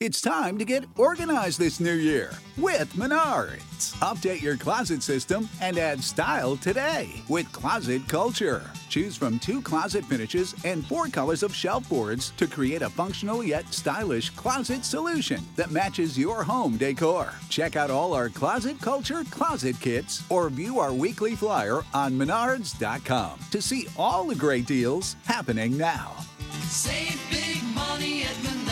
It's time to get organized this new year with Menards. Update your closet system and add style today with Closet Culture. Choose from 2 closet finishes and 4 colors of shelf boards to create a functional yet stylish closet solution that matches your home decor. Check out all our Closet Culture closet kits or view our weekly flyer on Menards.com to see all the great deals happening now. Save big money at Menards.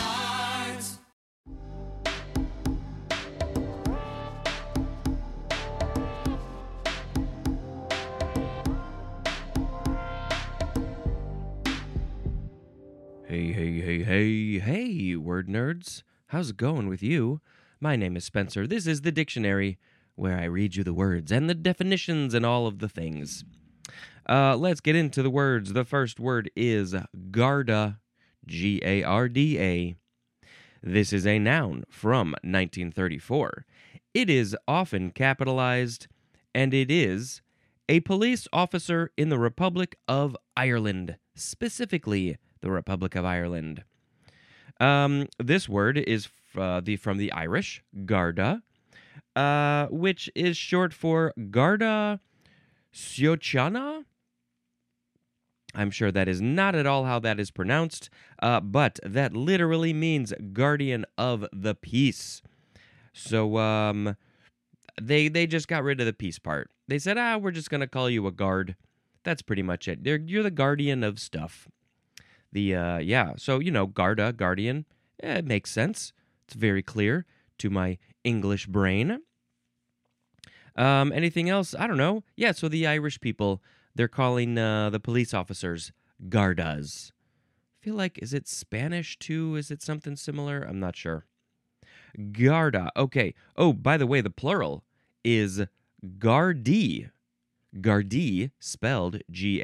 Hey, word nerds. How's it going with you? My name is Spencer. This is the dictionary, where I read you the words and the definitions and all of the things. Let's get into the words. The first word is Garda, Garda. This is a noun from 1934. It is often capitalized, and it is a police officer in the Republic of Ireland, specifically the Republic of Ireland. This word is from the Irish, Garda, which is short for Garda Síochána. I'm sure that is not at all how that is pronounced, but that literally means guardian of the peace. So they just got rid of the peace part. They said, we're just going to call you a guard. That's pretty much it. You're the guardian of stuff. So, Garda, guardian, it makes sense. It's very clear to my English brain. Anything else? I don't know. Yeah, so the Irish people, they're calling the police officers Gardas. I feel like, is it Spanish too? Is it something similar? I'm not sure. Garda. Okay. Oh, by the way, the plural is Gardaí. Gardaí, spelled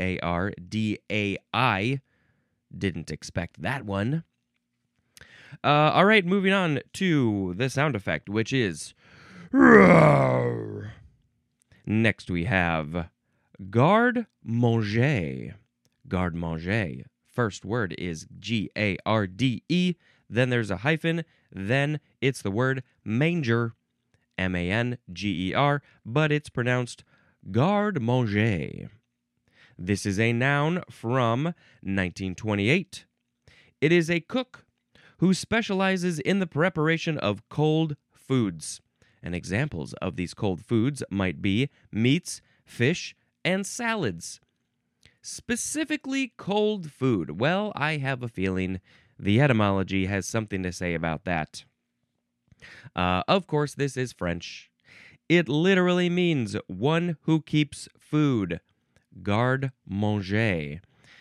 Gardai. Didn't expect that one. All right, moving on to the sound effect, which is roar. Next we have garde manger. Garde manger. First word is Garde. Then there's a hyphen. Then it's the word manger. Manger. But it's pronounced garde manger. This is a noun from 1928. It is a cook who specializes in the preparation of cold foods. And examples of these cold foods might be meats, fish, and salads. Specifically cold food. Well, I have a feeling the etymology has something to say about that. Of course, this is French. It literally means one who keeps food. Garde manger.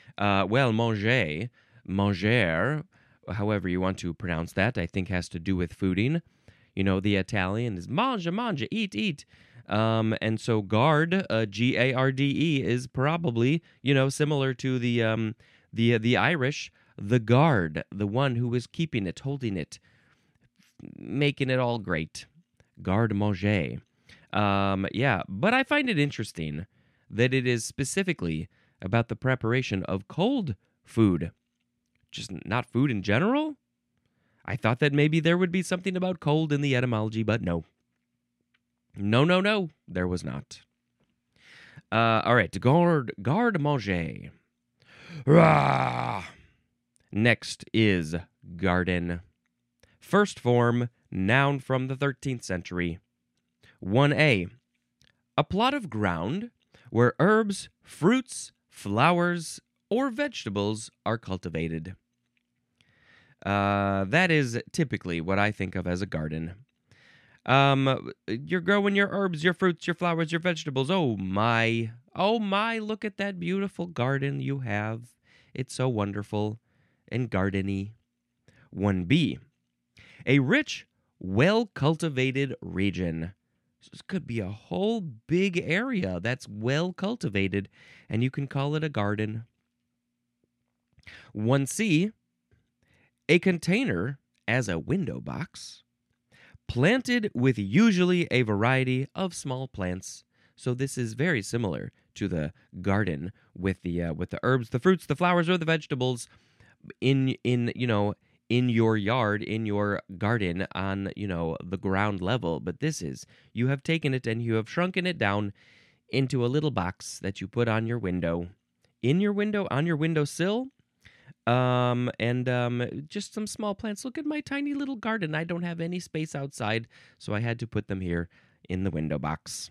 Manger, however you want to pronounce that, I think has to do with fooding. The Italian is mangia, eat. And so garde, Garde, is probably, similar to the Irish, the guard, the one who is keeping it, holding it, making it all great. Garde manger. But I find it interesting that it is specifically about the preparation of cold food. Just not food in general? I thought that maybe there would be something about cold in the etymology, but no. No, there was not. All right, garde manger. Rah! Next is garden. First form, noun from the 13th century. 1a, a plot of ground where herbs, fruits, flowers, or vegetables are cultivated. That is typically what I think of as a garden. You're growing your herbs, your fruits, your flowers, your vegetables. Oh my, look at that beautiful garden you have. It's so wonderful and gardeny. 1b, a rich, well-cultivated region. So this could be a whole big area that's well cultivated, and you can call it a garden. 1c, a container as a window box, planted with usually a variety of small plants. So this is very similar to the garden with the herbs, the fruits, the flowers, or the vegetables in in your yard, in your garden on, the ground level. But this is, you have taken it and you have shrunken it down into a little box that you put on your window, on your windowsill. Just some small plants. Look at my tiny little garden. I don't have any space outside, so I had to put them here in the window box.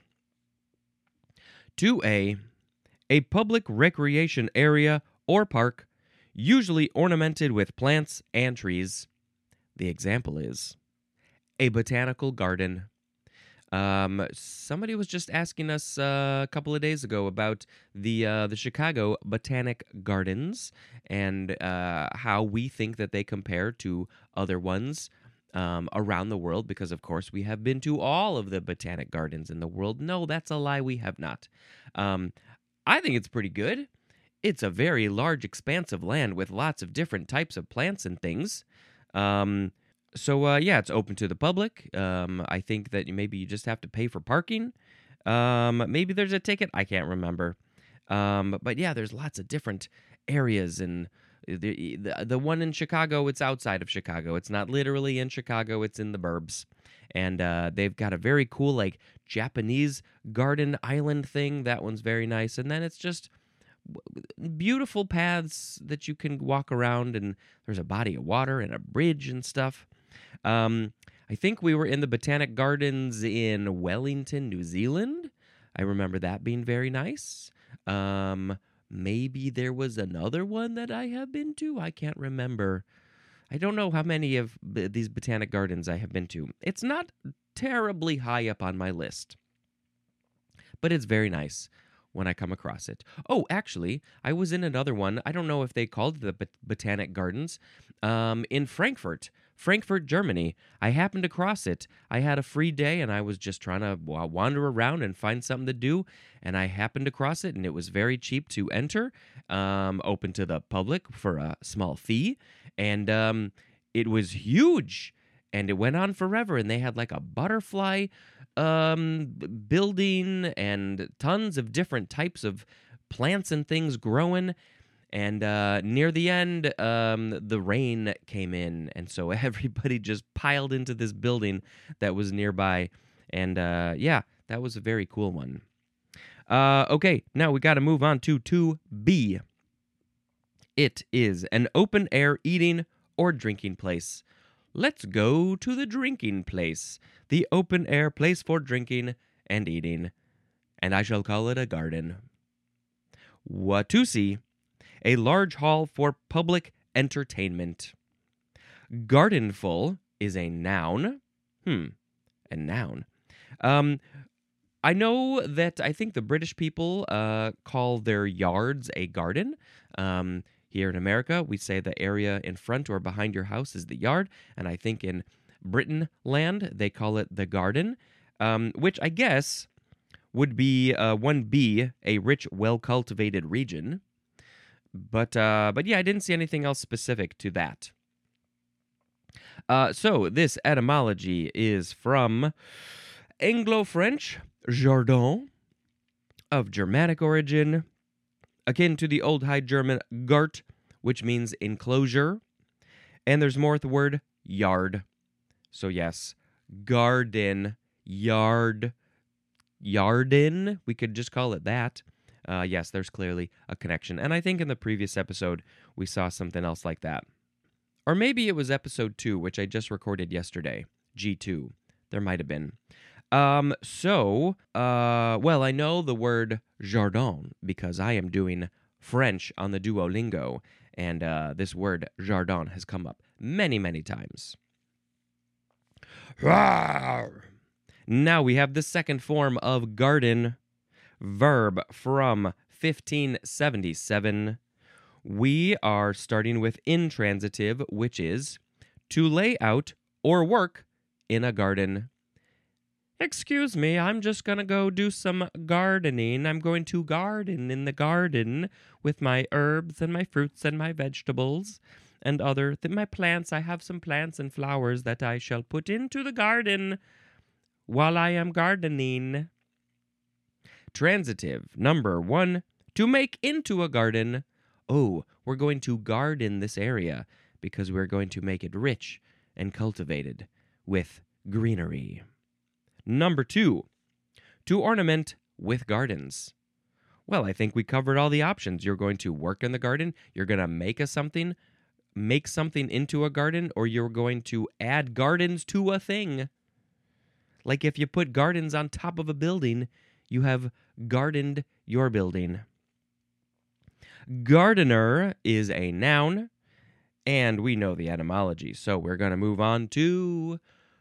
2A, a public recreation area or park, usually ornamented with plants and trees. The example is a botanical garden. Somebody was just asking us a couple of days ago about the Chicago Botanic Gardens and how we think that they compare to other ones around the world, because, of course, we have been to all of the botanic gardens in the world. No, that's a lie. We have not. I think it's pretty good. It's a very large expanse of land with lots of different types of plants and things. It's open to the public. I think that maybe you just have to pay for parking. Maybe there's a ticket. I can't remember. But yeah, there's lots of different areas. And the one in Chicago, it's outside of Chicago. It's not literally in Chicago. It's in the burbs. And they've got a very cool, like, Japanese garden island thing. That one's very nice. And then it's just beautiful paths that you can walk around. And there's a body of water and a bridge and stuff. I think we were in the Botanic Gardens in Wellington, New Zealand. I remember that being very nice. Maybe there was another one that I have been to. I can't remember. I don't know how many of these Botanic Gardens I have been to. It's not terribly high up on my list, but it's very nice when I come across it. Oh, actually, I was in another one. I don't know if they called it the Botanic Gardens in Frankfurt, Germany. I happened across it. I had a free day, and I was just trying to wander around and find something to do, and I happened across it, and it was very cheap to enter, open to the public for a small fee, and it was huge, and it went on forever, and they had like a butterfly building and tons of different types of plants and things growing. And near the end, the rain came in, and so everybody just piled into this building that was nearby. And that was a very cool one. Okay, now we got to move on to 2B. It is an open-air eating or drinking place. Let's go to the drinking place, the open-air place for drinking and eating, and I shall call it a garden. 2C. A large hall for public entertainment. Gardenful is a noun. A noun. I know that I think the British people call their yards a garden. Here in America, we say the area in front or behind your house is the yard, and I think in Britain land, they call it the garden, which I guess would be 1B, a rich, well-cultivated region. But yeah, I didn't see anything else specific to that. So this etymology is from Anglo-French jardin, of Germanic origin, akin to the Old High German Gart, which means enclosure. And there's more with the word yard. So yes, garden, yard, yarden, we could just call it that. Yes, there's clearly a connection. And I think in the previous episode, we saw something else like that. Or maybe it was episode 2, which I just recorded yesterday. G2. There might have been. Well, I know the word jardin because I am doing French on the Duolingo. And this word jardin has come up many, many times. Now we have the second form of garden. Verb from 1577. We are starting with intransitive, which is to lay out or work in a garden. Excuse me, I'm just going to go do some gardening. I'm going to garden in the garden with my herbs and my fruits and my vegetables and my plants. I have some plants and flowers that I shall put into the garden while I am gardening. Transitive, number 1, to make into a garden. Oh, we're going to garden this area because we're going to make it rich and cultivated with greenery. Number 2, to ornament with gardens. Well, I think we covered all the options. You're going to work in the garden, you're going to make something into a garden, or you're going to add gardens to a thing. Like if you put gardens on top of a building, you have gardened your building. Gardener is a noun, and we know the etymology, so we're going to move on to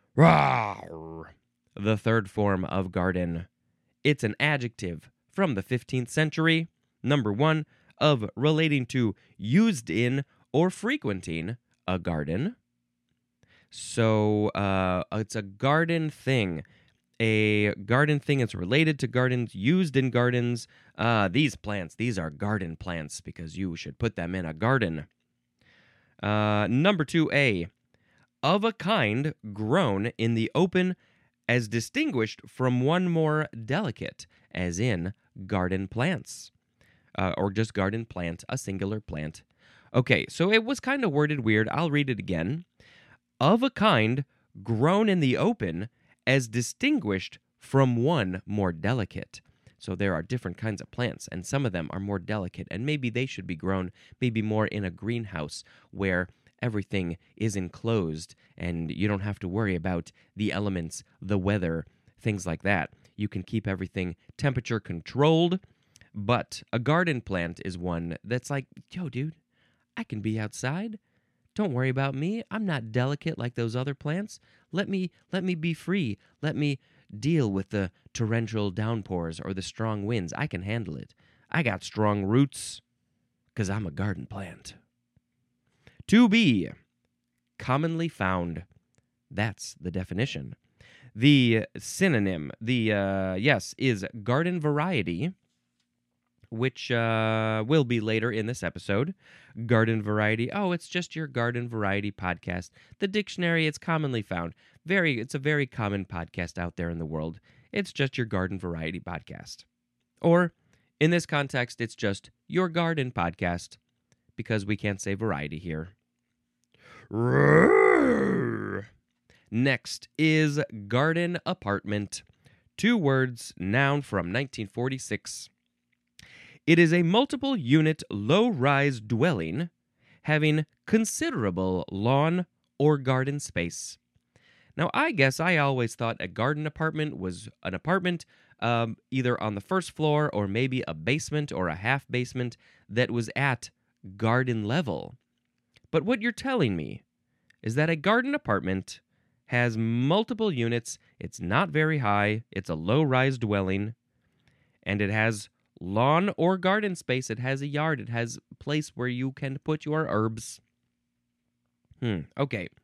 the third form of garden. It's an adjective from the 15th century. Number 1, of relating to used in or frequenting a garden. So it's a garden thing. A garden thing is related to gardens, used in gardens. These plants, these are garden plants because you should put them in a garden. Number 2A, of a kind grown in the open as distinguished from one more delicate, as in garden plants. Or just garden plant, a singular plant. Okay, so it was kind of worded weird. I'll read it again. Of a kind grown in the open as distinguished from one more delicate. So there are different kinds of plants, and some of them are more delicate, and maybe they should be grown maybe more in a greenhouse where everything is enclosed and you don't have to worry about the elements, the weather, things like that. You can keep everything temperature controlled, but a garden plant is one that's like, yo, dude, I can be outside. Don't worry about me. I'm not delicate like those other plants. Let me be free. Let me deal with the torrential downpours or the strong winds. I can handle it. I got strong roots because I'm a garden plant. 2B, commonly found. That's the definition. The synonym, is garden variety, which will be later in this episode. Garden variety. Oh, it's just your garden variety podcast. The dictionary, it's commonly found. It's a very common podcast out there in the world. It's just your garden variety podcast. Or, in this context, it's just your garden podcast, because we can't say variety here. Next is garden apartment. 2 words, noun from 1946. It is a multiple-unit, low-rise dwelling having considerable lawn or garden space. Now, I guess I always thought a garden apartment was an apartment either on the first floor or maybe a basement or a half basement that was at garden level. But what you're telling me is that a garden apartment has multiple units, it's not very high, it's a low-rise dwelling, and it has lawn or garden space. It has a yard. It has a place where you can put your herbs. Okay.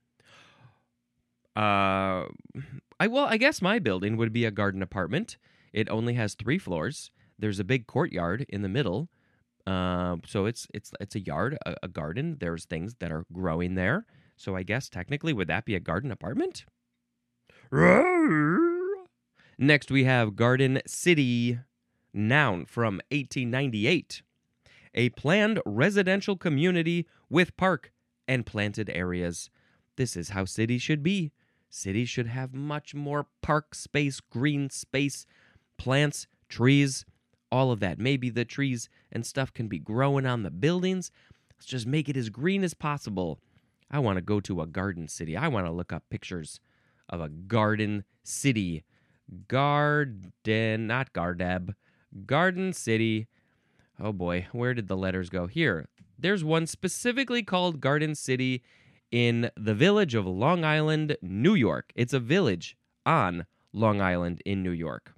I guess my building would be a garden apartment. It only has 3 floors. There's a big courtyard in the middle. So it's a yard, a garden. There's things that are growing there. So I guess technically, would that be a garden apartment? Next, we have garden city. Noun from 1898. A planned residential community with park and planted areas. This is how cities should be. Cities should have much more park space, green space, plants, trees, all of that. Maybe the trees and stuff can be growing on the buildings. Let's just make it as green as possible. I want to go to a garden city. I want to look up pictures of a garden city. Not Gardeb. Garden City. Oh boy, where did the letters go? Here. There's one specifically called Garden City in the village of Long Island, New York. It's a village on Long Island in New York.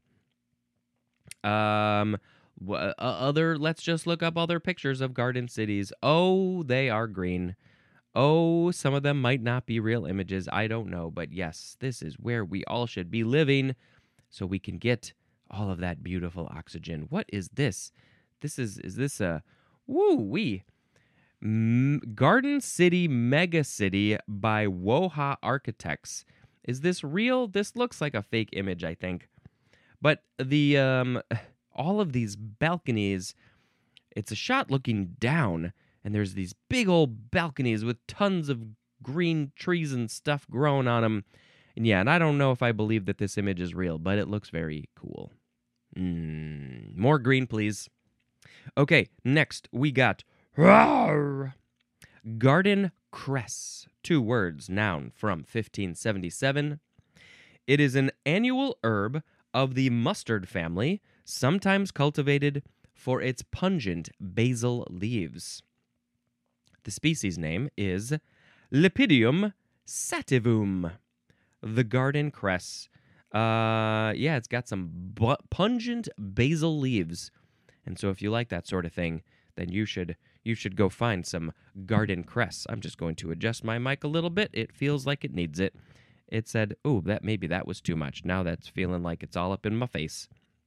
Let's just look up other pictures of garden cities. Oh, they are green. Oh, some of them might not be real images. I don't know, but yes, this is where we all should be living so we can get all of that beautiful oxygen. What is this? Is this a woo-wee? Garden City Mega City by Woha Architects. Is this real? This looks like a fake image, I think. But the all of these balconies, it's a shot looking down, and there's these big old balconies with tons of green trees and stuff growing on them. And yeah, and I don't know if I believe that this image is real, but it looks very cool. More green, please. Okay, next we got rawr, garden cress. 2 words, noun, from 1577. It is an annual herb of the mustard family, sometimes cultivated for its pungent basil leaves. The species name is Lepidium sativum. The garden cress. Yeah, it's got some pungent basil leaves. And so if you like that sort of thing, then you should go find some garden cress. I'm just going to adjust my mic a little bit. It feels like it needs it. It said, "Oh, maybe that was too much." Now that's feeling like it's all up in my face.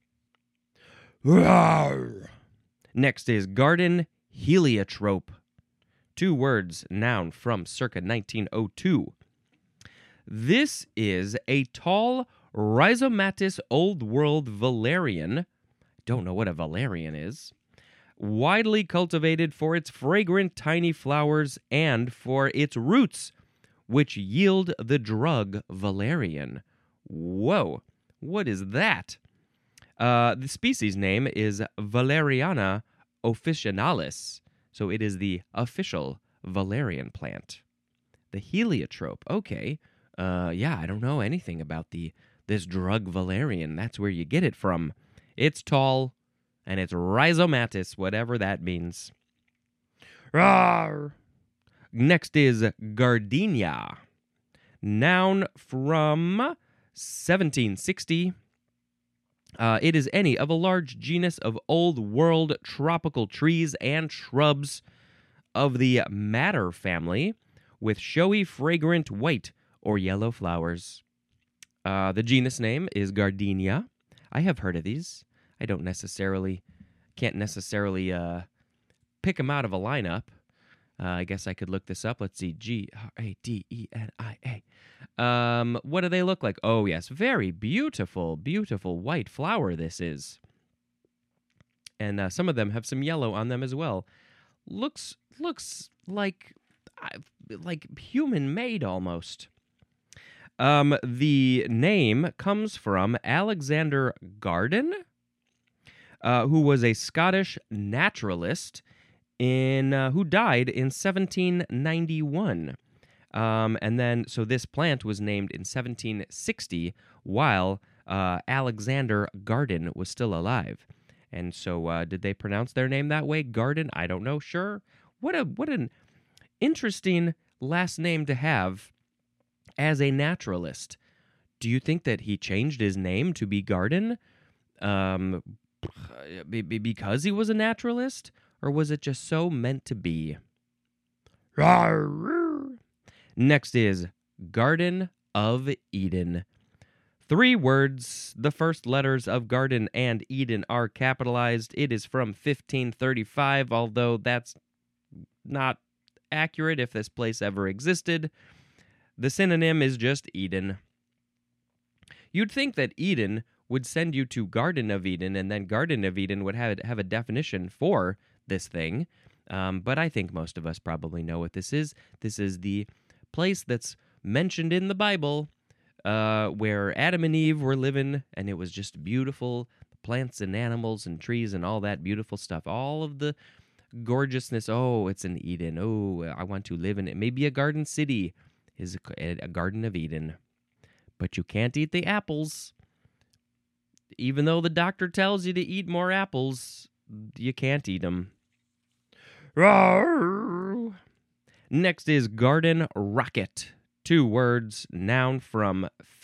Rawr. Next is garden heliotrope. 2 words, noun, from circa 1902. This is a tall rhizomatous old world valerian. Don't know what a valerian is. Widely cultivated for its fragrant tiny flowers and for its roots, which yield the drug valerian. Whoa, what is that? The species name is Valeriana officinalis, so it is the official valerian plant. The heliotrope, okay. Yeah, I don't know anything about this drug valerian. That's where you get it from. It's tall, and it's rhizomatous, whatever that means. Rawr. Next is gardenia. Noun from 1760. It is any of a large genus of old world tropical trees and shrubs of the madder family with showy, fragrant white or yellow flowers. The genus name is gardenia. I have heard of these. I can't necessarily pick them out of a lineup. I guess I could look this up. Let's see. Gardenia. What do they look like? Oh, yes. Very beautiful, beautiful white flower this is. And some of them have some yellow on them as well. Looks like human-made almost. The name comes from Alexander Garden, who was a Scottish naturalist who died in 1791. And then, so this plant was named in 1760 while Alexander Garden was still alive. And so did they pronounce their name that way? Garden? I don't know. Sure. What an interesting last name to have as a naturalist. Do you think that he changed his name to be Garden because he was a naturalist? Or was it just so meant to be? Next is Garden of Eden. 3 words. The first letters of Garden and Eden are capitalized. It is from 1535, although that's not accurate if this place ever existed. The synonym is just Eden. You'd think that Eden would send you to Garden of Eden, and then Garden of Eden would have a definition for this thing. But I think most of us probably know what this is. This is the place that's mentioned in the Bible where Adam and Eve were living, and it was just beautiful plants and animals and trees and all that beautiful stuff. All of the gorgeousness. Oh, it's an Eden. Oh, I want to live in it. Maybe a garden city is a Garden of Eden. But you can't eat the apples. Even though the doctor tells you to eat more apples, you can't eat them. Rawr. Next is garden rocket. 2 words, noun from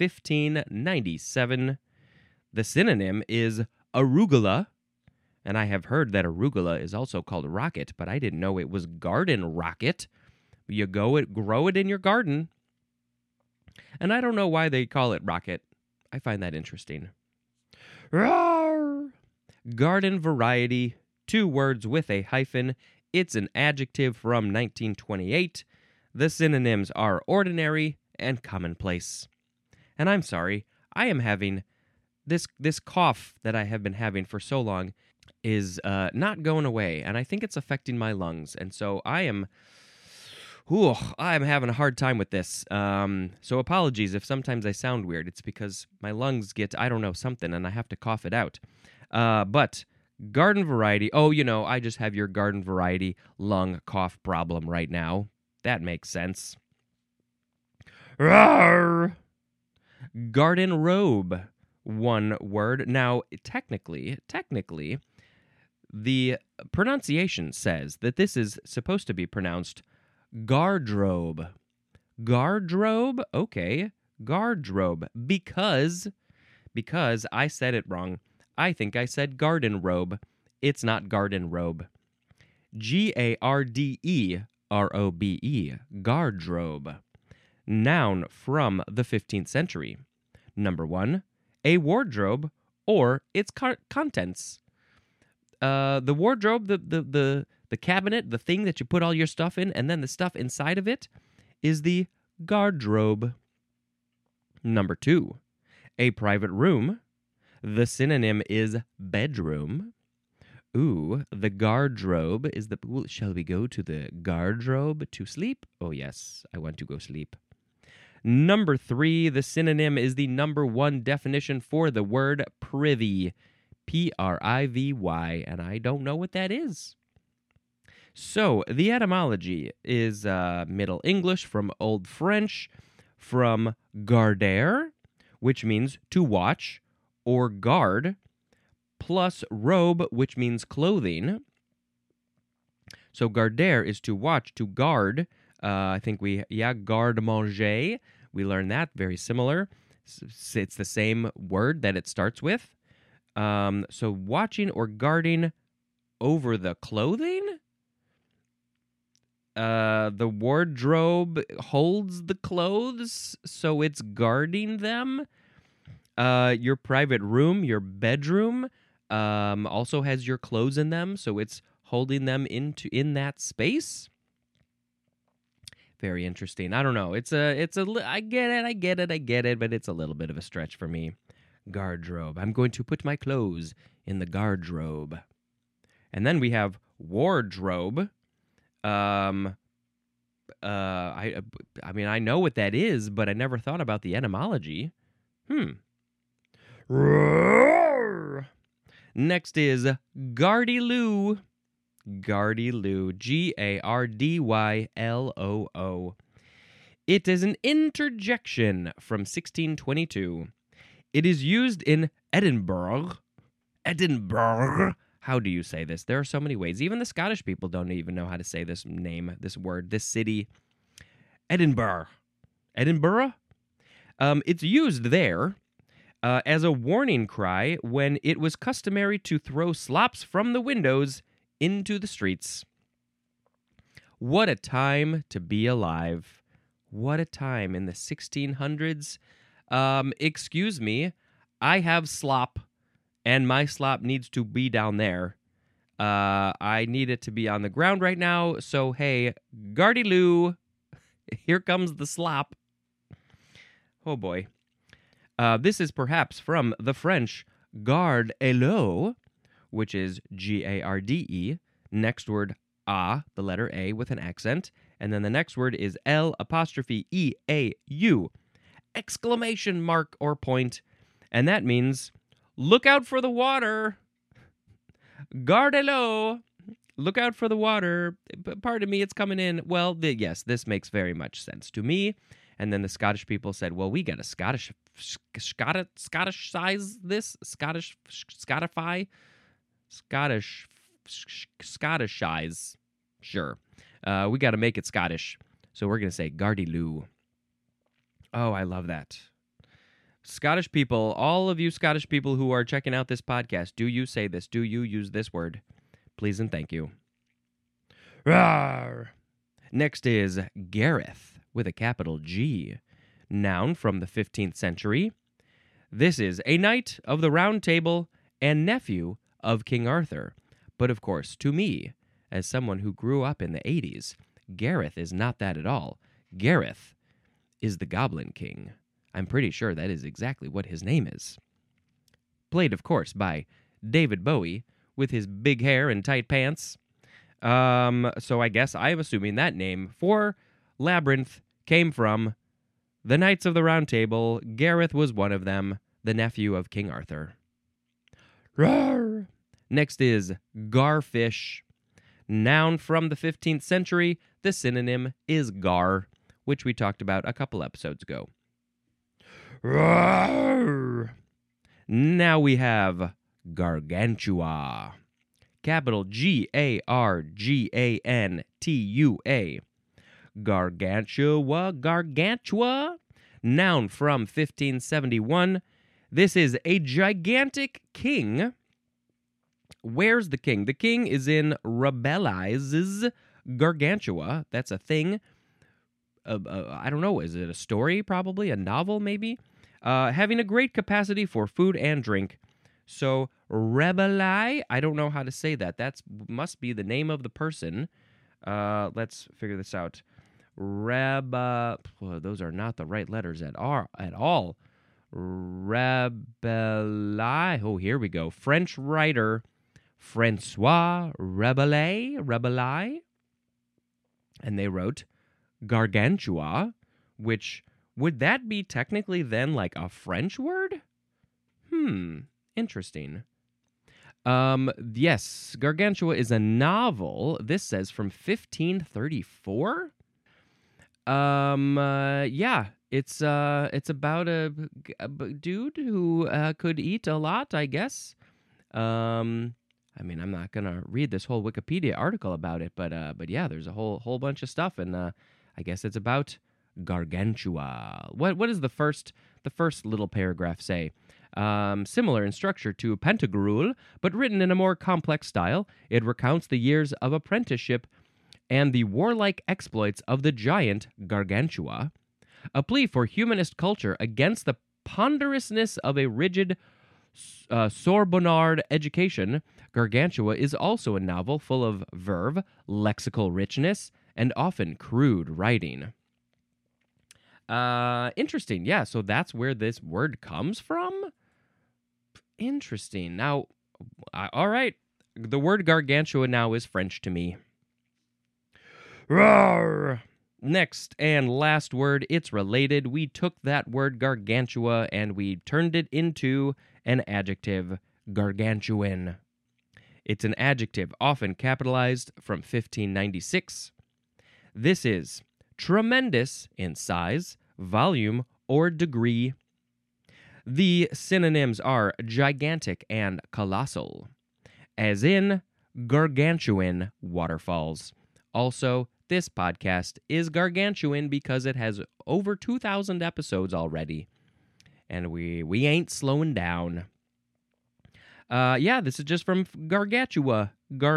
1597. The synonym is arugula. And I have heard that arugula is also called rocket, but I didn't know it was garden rocket. You grow it in your garden. And I don't know why they call it rocket. I find that interesting. Rawr. Garden variety. 2 words with a hyphen. It's an adjective from 1928. The synonyms are ordinary and commonplace. And I'm sorry, I am having this cough that I have been having for so long. is not going away, and I think it's affecting my lungs. And so I'm having a hard time with this. So apologies if sometimes I sound weird. It's because my lungs get, I don't know, something, and I have to cough it out. But garden variety, I just have your garden variety lung cough problem right now. That makes sense. Rawr! Garden robe, one word. Now, technically, the pronunciation says that this is supposed to be pronounced gardrobe. Gardrobe? Okay, gardrobe. Because I said it wrong. I think I said garden robe. It's not garden robe. Garderobe. Gardrobe. Noun from the 15th century. Number 1, a wardrobe or its contents. The wardrobe, the cabinet, the thing that you put all your stuff in, and then the stuff inside of it is the gardrobe. Number 2, a private room. The synonym is bedroom. Ooh, the gardrobe is the... Shall we go to the gardrobe to sleep? Oh, yes, I want to go sleep. Number 3, the synonym is the number 1 definition for the word privy. Privy, and I don't know what that is. So, the etymology is Middle English from Old French, from garder, which means to watch, or guard, plus robe, which means clothing. So garder is to watch, to guard. I think garde manger. We learned that, very similar. It's the same word that it starts with. So watching or guarding over the clothing? The wardrobe holds the clothes, so it's guarding them. Your private room, your bedroom, also has your clothes in them, so it's holding them in that space. Very interesting. I don't know. I get it, but it's a little bit of a stretch for me. Gardrobe. I'm going to put my clothes in the gardrobe. And then we have wardrobe. I mean, I know what that is, but I never thought about the etymology. Roar! Next is gardyloo. Gardyloo. Gardyloo. It is an interjection from 1622. It is used in Edinburgh. Edinburgh. How do you say this? There are so many ways. Even the Scottish people don't even know how to say this name, this word, this city. Edinburgh. Edinburgh? It's used there as a warning cry when it was customary to throw slops from the windows into the streets. What a time to be alive. What a time in the 1600s. Excuse me, I have slop, and my slop needs to be down there. I need it to be on the ground right now, so hey, gardyloo, here comes the slop. Oh boy. This is perhaps from the French garde à l'eau, which is Garde. Next word, a, the letter A with an accent. And then the next word is L'Eau. Exclamation mark or point. And that means, look out for the water. Garde à l'eau. Look out for the water. Pardon me, it's coming in. Well, yes, this makes very much sense to me. And then the Scottish people said, well, we got to Scottish size this, Scottify, Scottish size. Sure. We got to make it Scottish. So we're going to say gardyloo. Oh, I love that. Scottish people, all of you Scottish people who are checking out this podcast, do you say this? Do you use this word? Please and thank you. Rawr. Next is Gareth with a capital G. Noun from the 15th century. This is a knight of the Round Table and nephew of King Arthur. But of course, to me, as someone who grew up in the 80s, Gareth is not that at all. Gareth is the Goblin King. I'm pretty sure that is exactly what his name is. Played, of course, by David Bowie with his big hair and tight pants. So I guess I'm assuming that name for Labyrinth came from the Knights of the Round Table. Gareth was one of them, the nephew of King Arthur. Rawr! Next is garfish. Noun from the 15th century. The synonym is gar, which we talked about a couple episodes ago. Rawr! Now we have gargantua. Capital Gargantua. Gargantua. Noun from 1571. This is a gigantic king. Where's the king? The king is in Rabelais' Gargantua. That's a thing. I don't know. Is it a story? Probably. A novel, maybe? Having a great capacity for food and drink. So, Rabelais, I don't know how to say that. That must be the name of the person. Let's figure this out. Those are not the right letters at all. Rabelais. Oh, here we go. French writer Francois Rabelais. And they wrote Gargantua, which, would that be technically then like a French word? Interesting. Yes, Gargantua is a novel. This says from 1534. Yeah, it's about a dude who could eat a lot, I guess. I mean, I'm not gonna read this whole Wikipedia article about it, but yeah, there's a whole bunch of stuff, and I guess it's about Gargantua. What does the first little paragraph say? Similar in structure to Pantagruel, but written in a more complex style, it recounts the years of apprenticeship and the warlike exploits of the giant Gargantua, a plea for humanist culture against the ponderousness of a rigid Sorbonnard education. Gargantua is also a novel full of verve, lexical richness, and often crude writing. Interesting. Yeah, so that's where this word comes from? Interesting. Now, all right. The word Gargantua now is French to me. Roar! Next and last word, it's related. We took that word Gargantua and we turned it into an adjective, gargantuan. It's an adjective often capitalized from 1596. This is tremendous in size, volume, or degree. The synonyms are gigantic and colossal, as in gargantuan waterfalls. Also, this podcast is gargantuan because it has over 2,000 episodes already, and we ain't slowing down. Yeah, this is just from Gargantua.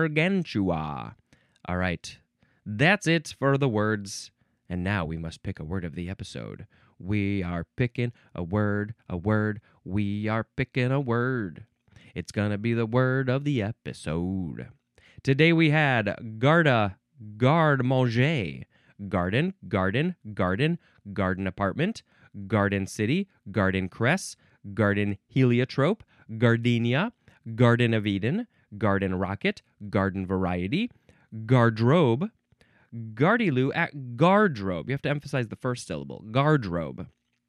All right, that's it for the words, and now we must pick a word of the episode. We are picking a word, we are picking a word. It's gonna be the word of the episode. Today we had garde-manger, garden apartment, garden city, garden cress, garden heliotrope, gardenia, garden of Eden, garden rocket, garden variety, gardrobe, gardiloo, gardrobe. You have to emphasize the first syllable. Gardrobe.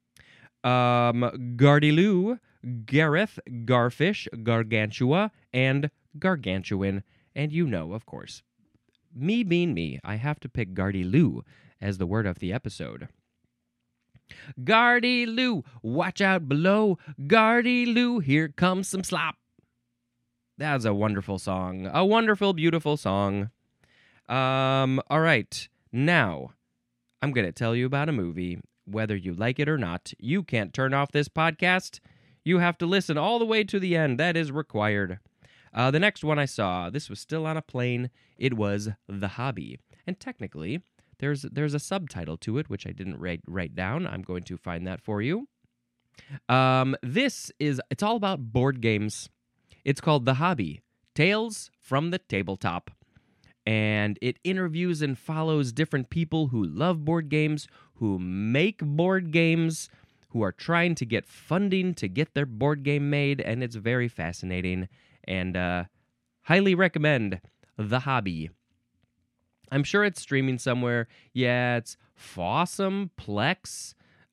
Gardiloo, Gareth, Garfish, Gargantua, and Gargantuan. And you know, of course, me being me, I have to pick Gardiloo as the word of the episode. Gardiloo, watch out below. Gardiloo, here comes some slop. That's a wonderful song. A wonderful, beautiful song. All right. Now, I'm going to tell you about a movie. Whether you like it or not, you can't turn off this podcast. You have to listen all the way to the end. That is required. The next one I saw, this was still on a plane. It was The Hobby. And technically, there's a subtitle to it, which I didn't write down. I'm going to find that for you. It's all about board games. It's called The Hobby, Tales from the Tabletop. And it interviews and follows different people who love board games, who make board games, who are trying to get funding to get their board game made, and it's very fascinating and Highly recommend The Hobby. I'm sure it's streaming somewhere. Yeah, it's Fawsome, Plex,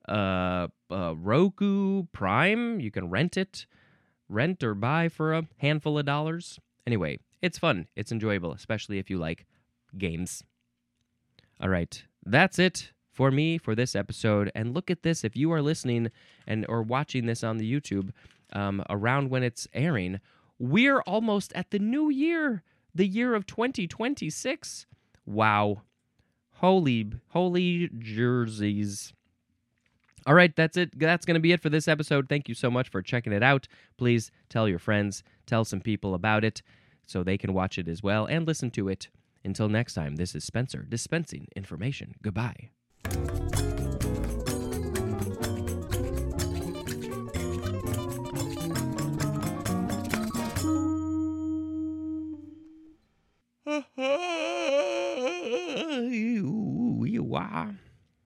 Roku, Prime. You can rent or buy for a handful of dollars. Anyway, it's fun. It's enjoyable, especially if you like games. All right, that's it for me for this episode. And look at this, if you are listening or watching this on the YouTube around when it's airing, we're almost at the new year, the year of 2026. Wow. Holy jerseys. All right, that's it. That's going to be it for this episode. Thank you so much for checking it out. Please tell your friends, tell some people about it so they can watch it as well and listen to it. Until next time, this is Spencer dispensing information. Goodbye. Wow.